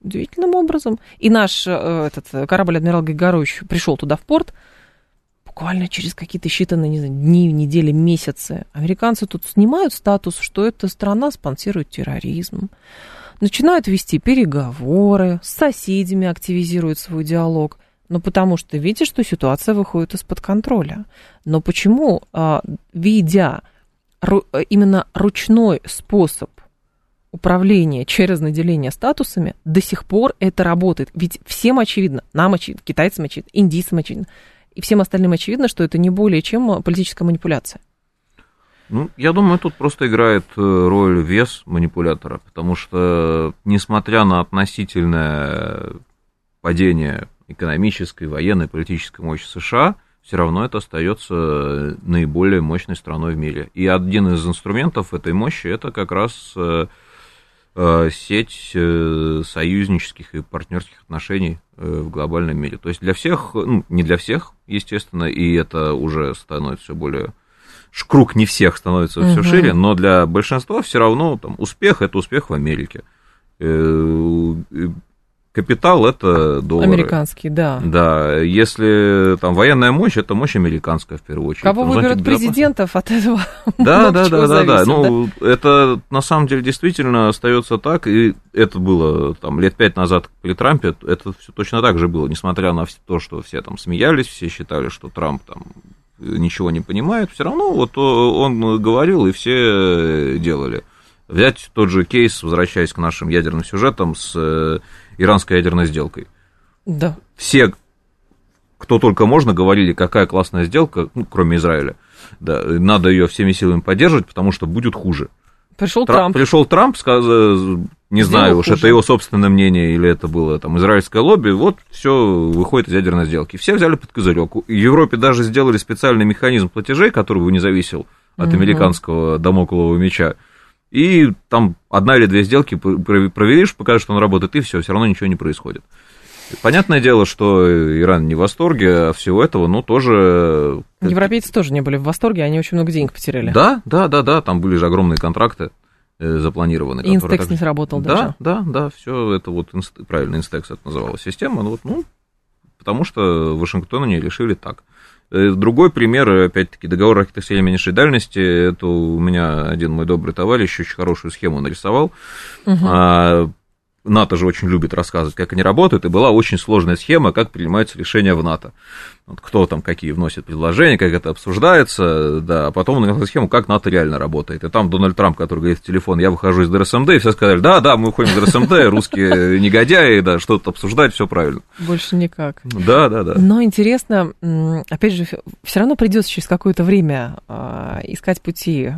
Удивительным образом. И наш этот корабль «Адмирал Григорович» пришел туда в порт, буквально через какие-то считанные, не знаю, дни, недели, месяцы. Американцы тут снимают статус, что эта страна спонсирует терроризм. Начинают вести переговоры, с соседями активизируют свой диалог. Ну, потому что видят, что ситуация выходит из-под контроля. Но почему, видя именно ручной способ управления через наделение статусами, до сих пор это работает? Ведь всем очевидно, нам очевидно, китайцам очевидно, индийцам очевидно, и всем остальным очевидно, что это не более чем политическая манипуляция.
Ну, я думаю, тут просто играет роль вес манипулятора, потому что, несмотря на относительное падение экономической, военной, политической мощи США, все равно это остается наиболее мощной страной в мире. И один из инструментов этой мощи – это как раз сеть союзнических и партнерских отношений в глобальном мире. То есть для всех, ну, не для всех, естественно, и это уже становится все более... Круг не всех становится все угу. шире, но для большинства все равно там, успех – это успех в Америке. Капитал – это доллары.
Американский, да.
Да, если там военная мощь, это мощь американская в первую очередь.
Кого там, выберут президентов, от этого
да, да, да, да, да. Ну, это на самом деле действительно остается так, и это было там лет пять назад при Трампе, это все точно так же было, несмотря на то, что все там смеялись, все считали, что Трамп там ничего не понимает, все равно вот он говорил, и все делали. Взять тот же кейс, возвращаясь к нашим ядерным сюжетам, с иранской ядерной сделкой.
Да.
Все, кто только можно, говорили, какая классная сделка, ну, кроме Израиля. Да, надо ее всеми силами поддерживать, потому что будет хуже.
Пришел Трамп.
Пришел Трамп, сказал, не Сделал знаю уж, это его собственное мнение или это было там израильское лобби, вот все выходит из ядерной сделки. Все взяли под козырек. В Европе даже сделали специальный механизм платежей, который бы не зависел от угу. американского дамоклового меча. И там одна или две сделки проверишь, покажешь, что он работает, и все, все равно ничего не происходит. Понятное дело, что Иран не в восторге от всего этого, но тоже...
Европейцы тоже не были в восторге, они очень много денег потеряли.
Да, да, да, да, там были же огромные контракты запланированы.
И Инстекс так... не сработал
да,
даже.
Да, да, да, все это вот, правильно, Инстекс это называлась система, ну, вот, ну, потому что в Вашингтоне решили так. Другой пример, опять-таки, договор о ракетах средней и меньшей дальности, это у меня один мой добрый товарищ очень хорошую схему нарисовал. Угу. А, НАТО же очень любит рассказывать, как они работают, и была очень сложная схема, как принимаются решения в НАТО. Вот кто там какие вносит предложения, как это обсуждается, да, а потом на схему, как НАТО реально работает. И там Дональд Трамп, который говорит в телефон, я выхожу из ДРСМД, и все сказали, да, да, мы уходим из ДРСМД, русские негодяи, да, что-то обсуждать, все правильно.
Больше никак.
Да, да, да.
Но интересно, опять же, все равно придется через какое-то время искать пути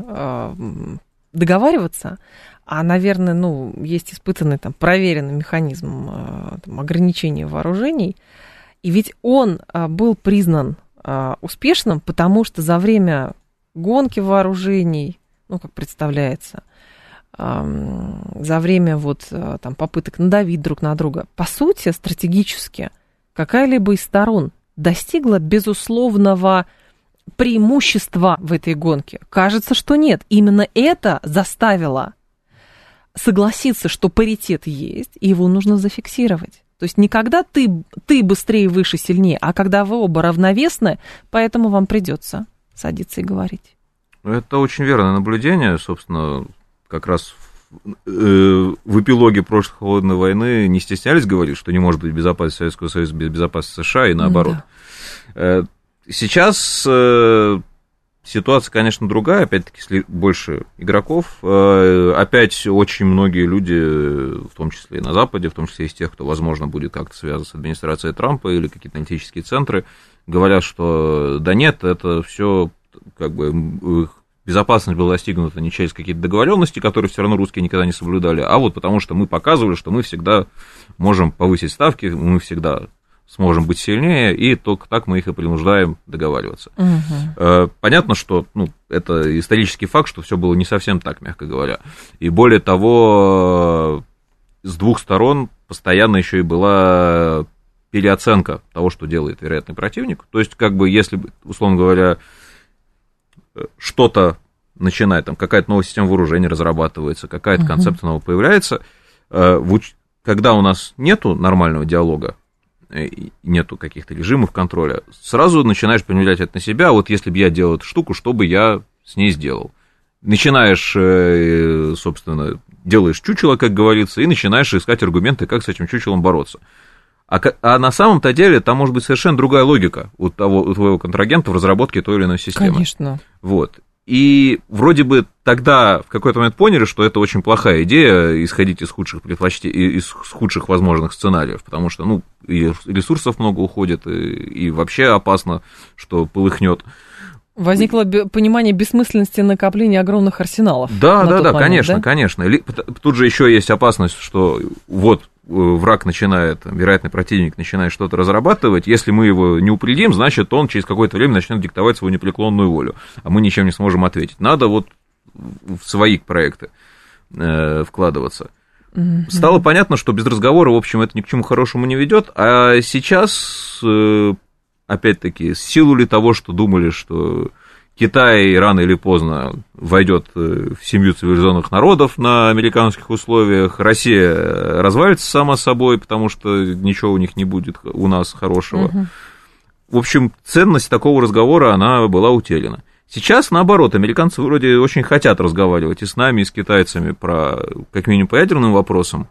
договариваться. А, наверное, ну, есть испытанный, там, проверенный механизм там, ограничения вооружений. И ведь он был признан успешным, потому что за время гонки вооружений, ну, как представляется, за время вот, там, попыток надавить друг на друга, по сути, стратегически какая-либо из сторон достигла безусловного преимущества в этой гонке. Кажется, что нет. Именно это заставило согласиться, что паритет есть, и его нужно зафиксировать. То есть не когда ты, ты быстрее, выше, сильнее, а когда вы оба равновесны, поэтому вам придется садиться и говорить.
Это очень верное наблюдение, собственно, как раз в, в эпилоге прошлой холодной войны не стеснялись говорить, что не может быть безопасности Советского Союза без безопасности США, и наоборот. Да. Сейчас ситуация, конечно, другая, опять-таки, больше игроков. Опять очень многие люди, в том числе и на Западе, в том числе из тех, кто, возможно, будет как-то связан с администрацией Трампа или какие-то аналитические центры, говорят, что да нет, это все как бы безопасность была достигнута не через какие-то договоренности, которые все равно русские никогда не соблюдали, а вот потому что мы показывали, что мы всегда можем повысить ставки, мы всегда сможем быть сильнее, и только так мы их и принуждаем договариваться. Угу. Понятно, что ну, это исторический факт, что все было не совсем так, мягко говоря. И более того, с двух сторон постоянно еще и была переоценка того, что делает вероятный противник. То есть, как бы, если, условно говоря, что-то начинает, там, какая-то новая система вооружений разрабатывается, какая-то угу. концепция новая появляется, в когда у нас нету нормального диалога, нету каких-то режимов контроля, сразу начинаешь примерять это на себя, вот если бы я делал эту штуку, что бы я с ней сделал. Начинаешь, собственно, делаешь чучело, как говорится, и начинаешь искать аргументы, как с этим чучелом бороться. А, а на самом-то деле там может быть совершенно другая логика у, того, у твоего контрагента в разработке той или иной системы.
Конечно.
Вот. И вроде бы тогда в какой-то момент поняли, что это очень плохая идея исходить из худших предпочтений, из худших возможных сценариев, потому что, ну, и ресурсов много уходит, и, и вообще опасно, что полыхнет.
Возникло понимание бессмысленности накопления огромных арсеналов.
Да, да, да,
момент,
конечно,
да?
конечно. Тут же еще есть опасность, что вот враг начинает, вероятный противник начинает что-то разрабатывать, если мы его не упредим, значит, он через какое-то время начнет диктовать свою непреклонную волю, а мы ничем не сможем ответить. Надо вот в свои проекты э, вкладываться. Mm-hmm. Стало понятно, что без разговора, в общем, это ни к чему хорошему не ведет, а сейчас, э, опять-таки, с силу ли того, что думали, что Китай рано или поздно войдет в семью цивилизованных народов на американских условиях, Россия развалится сама собой, потому что ничего у них не будет у нас хорошего. Угу. В общем, ценность такого разговора, она была утеряна. Сейчас, наоборот, американцы вроде очень хотят разговаривать и с нами, и с китайцами про, как минимум, по ядерным вопросам,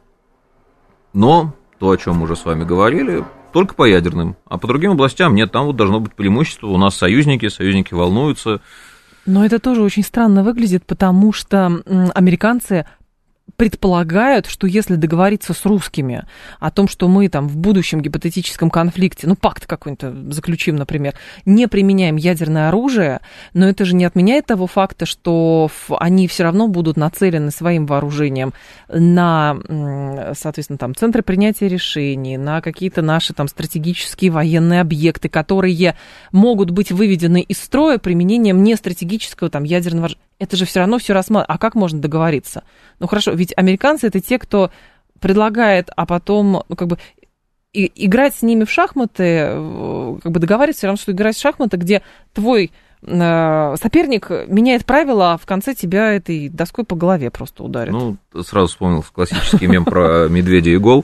но то, о чем мы уже с вами говорили, только по ядерным, а по другим областям нет, там вот должно быть преимущество, у нас союзники, союзники волнуются.
Но это тоже очень странно выглядит, потому что американцы предполагают, что если договориться с русскими о том, что мы там в будущем гипотетическом конфликте, ну, пакт какой-нибудь заключим, например, не применяем ядерное оружие, но это же не отменяет того факта, что они все равно будут нацелены своим вооружением на, соответственно, там, центры принятия решений, на какие-то наши там стратегические военные объекты, которые могут быть выведены из строя применением нестратегического там ядерного оружия. Это же все равно все рассматривается. А как можно договориться? Ну хорошо, ведь американцы это те, кто предлагает, а потом, ну как бы, и, играть с ними в шахматы, как бы договариваться, все равно, что играть в шахматы, где твой э, соперник меняет правила, а в конце тебя этой доской по голове просто ударит.
Ну, сразу вспомнил классический мем про медведя и гол.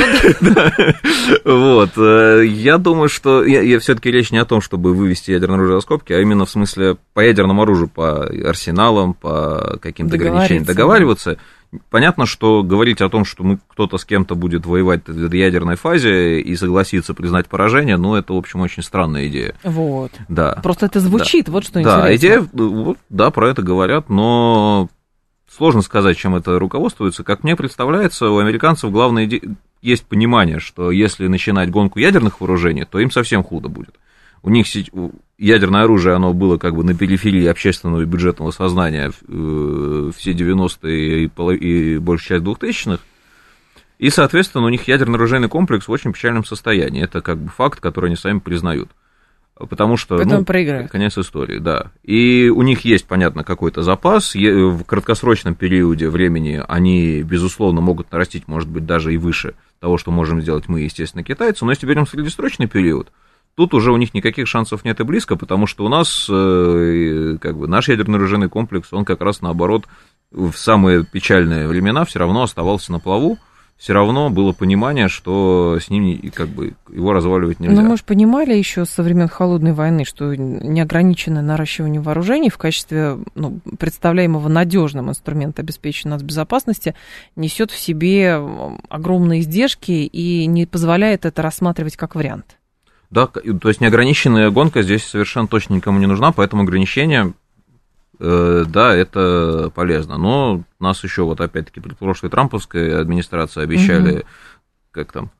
Вот. Я думаю, что все-таки речь не о том, чтобы вывести ядерное оружие за скобки, а именно в смысле по ядерному оружию, по арсеналам, по каким-то ограничениям договариваться. Понятно, что говорить о том, что мы, кто-то с кем-то будет воевать в ядерной фазе и согласиться признать поражение, ну, это, в общем, очень странная идея. Вот. Да.
Просто это звучит, да. Вот что
да,
интересно.
Идея, вот, да, про это говорят, но сложно сказать, чем это руководствуется. Как мне представляется, у американцев главное есть понимание, что если начинать гонку ядерных вооружений, то им совсем худо будет. У них ядерное оружие, оно было как бы на периферии общественного и бюджетного сознания все девяностые и большая часть двухтысячных, и, соответственно, у них ядерно-оружейный комплекс в очень печальном состоянии. Это как бы факт, который они сами признают. Потому что, ну, конец истории, да. И у них есть, понятно, какой-то запас. В краткосрочном периоде времени они, безусловно, могут нарастить, может быть, даже и выше того, что можем сделать мы, естественно, китайцы. Но если берем среднесрочный период, тут уже у них никаких шансов нет и близко, потому что у нас, как бы, наш ядерно-оружейный комплекс, он как раз, наоборот, в самые печальные времена все равно оставался на плаву. Все равно было понимание, что с ним как бы его разваливать нельзя.
Но мы же понимали еще со времен Холодной войны, что неограниченное наращивание вооружений в качестве, ну, представляемого надежным инструмента обеспечения нас безопасности несет в себе огромные издержки и не позволяет это рассматривать как вариант.
Да, то есть неограниченная гонка здесь совершенно точно никому не нужна, поэтому ограничения, э, да, это полезно. Но нас еще вот опять-таки при прошлой трамповской администрации обещали, угу. как там,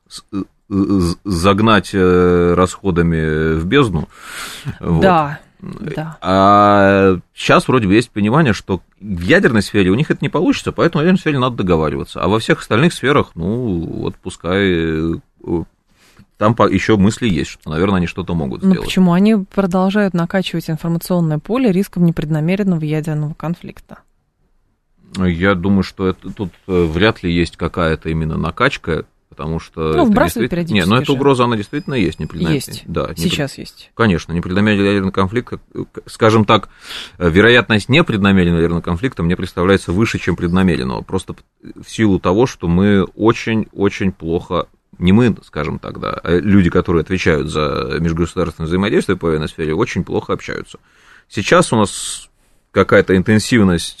загнать расходами в бездну.
Да. Вот. Да.
А сейчас вроде бы есть понимание, что в ядерной сфере у них это не получится, поэтому в ядерной сфере надо договариваться. А во всех остальных сферах, ну, вот пускай... Там еще мысли есть, что, наверное, они что-то могут сделать.
Ну почему? Они продолжают накачивать информационное поле риском непреднамеренного ядерного конфликта.
Я думаю, что это, тут вряд ли есть какая-то именно накачка. Потому что...
Ну, вбрасывают периодически.
Нет, но эта
же.
угроза, она действительно есть. Непреднамеренный...
Есть.
Да,
Сейчас
непред...
есть.
Конечно, непреднамеренный ядерный конфликт, скажем так, вероятность непреднамеренного ядерного конфликта мне представляется выше, чем преднамеренного. Просто в силу того, что мы очень-очень плохо... Не мы, скажем так, да, а люди, которые отвечают за межгосударственное взаимодействие по военной сфере, очень плохо общаются. Сейчас у нас какая-то интенсивность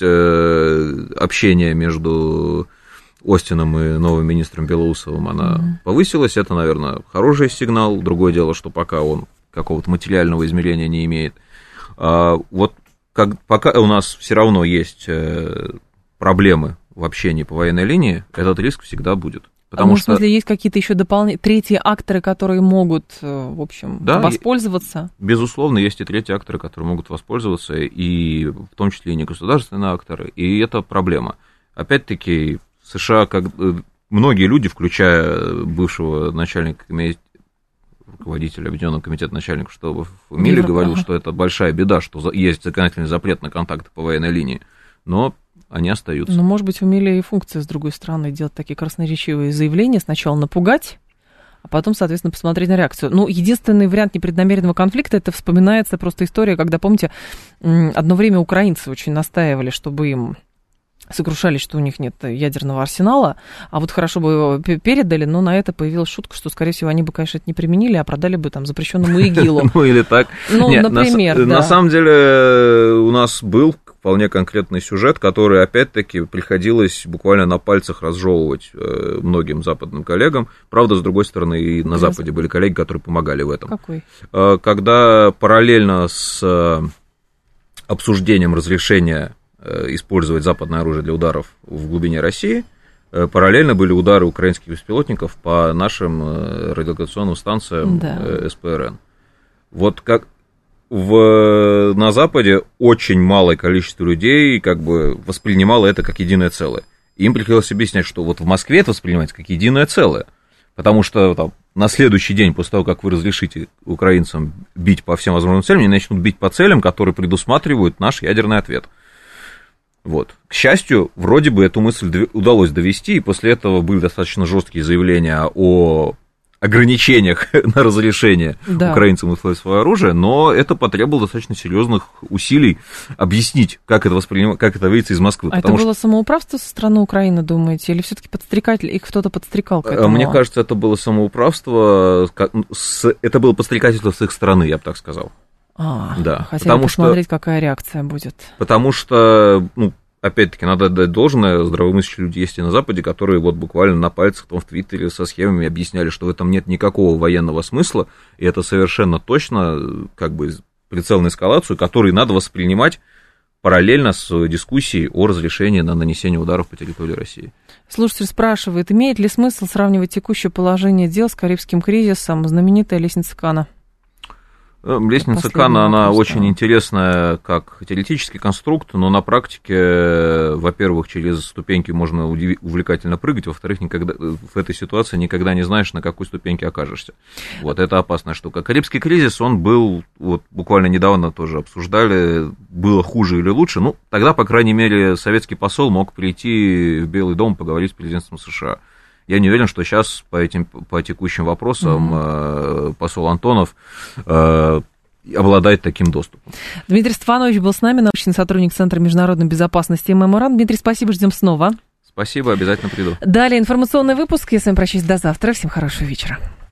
общения между Остином и новым министром Белоусовым, она mm-hmm. повысилась. Это, наверное, хороший сигнал. Другое дело, что пока он какого-то материального измерения не имеет. А вот как, пока у нас все равно есть проблемы в общении по военной линии, этот риск всегда будет. Потому
а
что...
в смысле, есть какие-то еще дополнительные, третьи акторы, которые могут, в общем, да, воспользоваться?
Безусловно, есть и третьи акторы, которые могут воспользоваться, и в том числе и негосударственные акторы, и это проблема. Опять-таки, США, как многие люди, включая бывшего начальника, руководителя Объединенного комитета начальников штабов в мире, говорил, что это большая беда, что есть законодательный запрет на контакты по военной линии, но они остаются.
Но, может быть, умели и функция, с другой стороны, делать такие красноречивые заявления, сначала напугать, а потом, соответственно, посмотреть на реакцию. Ну, единственный вариант непреднамеренного конфликта, это вспоминается просто история, когда, помните, одно время украинцы очень настаивали, чтобы им сокрушались, что у них нет ядерного арсенала, а вот хорошо бы его передали, но на это появилась шутка, что, скорее всего, они бы, конечно, это не применили, а продали бы там запрещенному ИГИЛу.
Ну, или так.
Ну, например, да.
На самом деле у нас был вполне конкретный сюжет, который, опять-таки, приходилось буквально на пальцах разжевывать многим западным коллегам. Правда, с другой стороны, и на Западе были коллеги, которые помогали в этом.
Какой?
Когда параллельно с обсуждением разрешения использовать западное оружие для ударов в глубине России, параллельно были удары украинских беспилотников по нашим радиолокационным станциям, да. эс пэ эр эн. Вот как в, на Западе очень малое количество людей как бы воспринимало это как единое целое. Им приходилось объяснять, что вот в Москве это воспринимается как единое целое, потому что там, на следующий день, после того, как вы разрешите украинцам бить по всем возможным целям, они начнут бить по целям, которые предусматривают наш ядерный ответ. Вот. К счастью, вроде бы эту мысль удалось довести, и после этого были достаточно жесткие заявления о ограничениях на разрешение да. украинцам использовать свое оружие, но это потребовало достаточно серьезных усилий объяснить, как это воспринимать, как это видится из Москвы.
А это что... было самоуправство со стороны Украины, думаете, или все-таки подстрекатель, их кто-то подстрекал к этому?
Мне кажется, это было самоуправство, это было подстрекательство с их стороны, я бы так сказал.
А,
да,
хотели посмотреть, что, какая реакция будет.
Потому что, ну, опять-таки, надо отдать должное, здравомыслящие люди есть и на Западе, которые вот буквально на пальцах там, в Твиттере со схемами объясняли, что в этом нет никакого военного смысла, и это совершенно точно как бы прицел на эскалацию, который надо воспринимать параллельно с дискуссией о разрешении на нанесение ударов по территории России.
Слушатель спрашивает, имеет ли смысл сравнивать текущее положение дел с Карибским кризисом, знаменитая лестница Кана?
Лестница Кана, она вопрос, очень да. интересная как теоретический конструкт, но на практике, во-первых, через ступеньки можно увлекательно прыгать, во-вторых, никогда, в этой ситуации никогда не знаешь, на какой ступеньке окажешься. Вот, это опасная штука. Карибский кризис, он был, вот буквально недавно тоже обсуждали, было хуже или лучше, ну, тогда, по крайней мере, советский посол мог прийти в Белый дом поговорить с президентом США. Я не уверен, что сейчас по, этим, по текущим вопросам mm-hmm. э, посол Антонов э, обладает таким доступом.
Дмитрий Стефанович был с нами, научный сотрудник Центра международной безопасности ММРАН. Дмитрий, спасибо, ждем снова.
Спасибо, обязательно приду.
Далее информационный выпуск. Я с вами прощаюсь до завтра. Всем хорошего вечера.